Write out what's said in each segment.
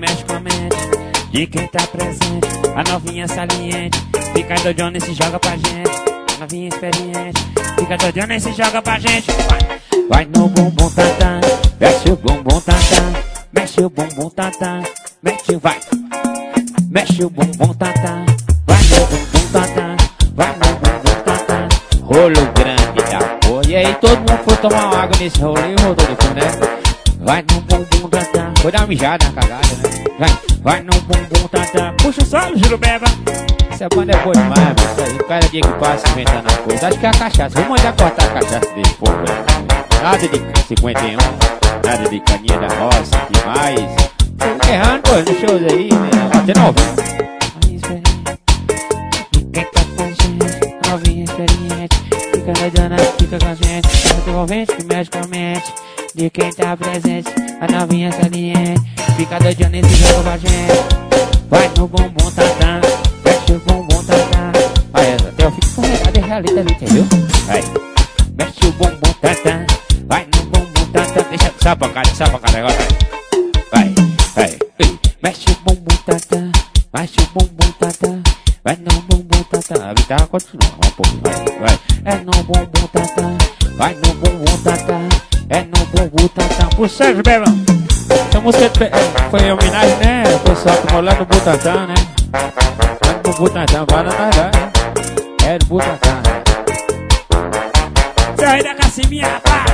mexe com a mente de quem tá presente. A novinha saliente fica doidona e se joga pra gente. A novinha experiente fica doidona e se joga pra gente. Vai no bumbum tatá, mexe o bumbum tatá, mexe o bumbum tatá, mexe, vai. Mexe o bumbum tatá, vai no bumbum tatá, vai no bumbum tatá. Rolo grande da porra. E aí todo mundo foi tomar uma água nesse rolo e rodou depois, né? Vai no bumbum tatá. Foi dar uma mijada na cagada, né? Vai no bumbum tatá. Puxa o solo, Juro Beba. Essa banda é boa demais, meu. Isso aí, cada dia que passa inventando a coisa. Acho que é a cachaça. Vou mandar cortar a cachaça dele, pô, velho. Nada de 51, nada de caninha da roça, que mais? Tô errando, pô, nos shows aí, né? Até 90. Quem tá com a gente, novinha experiente, fica doidona, fica com a gente. Fica envolvente, que mexe com a mente de quem tá presente. A novinha saliente, fica doidona e se joga pra gente. Vai no bumbum tatá, mexe o bumbum tatá. Aí, até eu fico escorregado, deixa ali, entendeu? Vai, mexe o bumbum tatá. Vai no bumbum tatá, deixa sapacada agora. Vai, mexe o bumbum tatá, mexe o bumbum tatá. Vai no bumbum tatá, a guitarra continua, um pouco, vai. É no bumbum tatá, vai no bumbum tatá, é no bumbum tatá. Pro Sérgio Bebão, essa música foi em homenagem, né? O pessoal que mora lá no Butantan, né? Lá no Butantan, vai lá, né? É do Butantan, né? Seu rei da Cacimbinha, rapaz!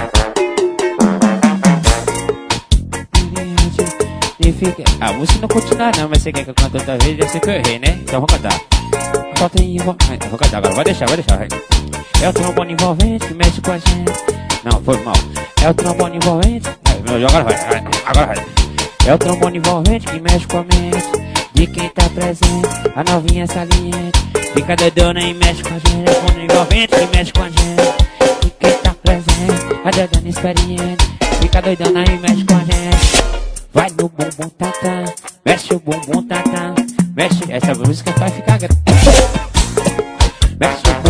A música não continua não, mas você quer que eu cante outra vez, já sei que eu errei, né? Então vou cantar. Vou cantar agora, vai deixar, vai. É o trombone envolvente que mexe com a gente. Não, foi mal. É o trombone envolvente. Agora vai. É o trombone envolvente que mexe com a mente de quem tá presente. A novinha saliente fica doidona e mexe com a gente. É o trombone envolvente que mexe com a gente de quem tá presente. A doidona experiente fica doidona e mexe com a gente. Vai no bumbum tatá, mexe o bumbum tatá, mexe. Essa música vai ficar grande. Mexe o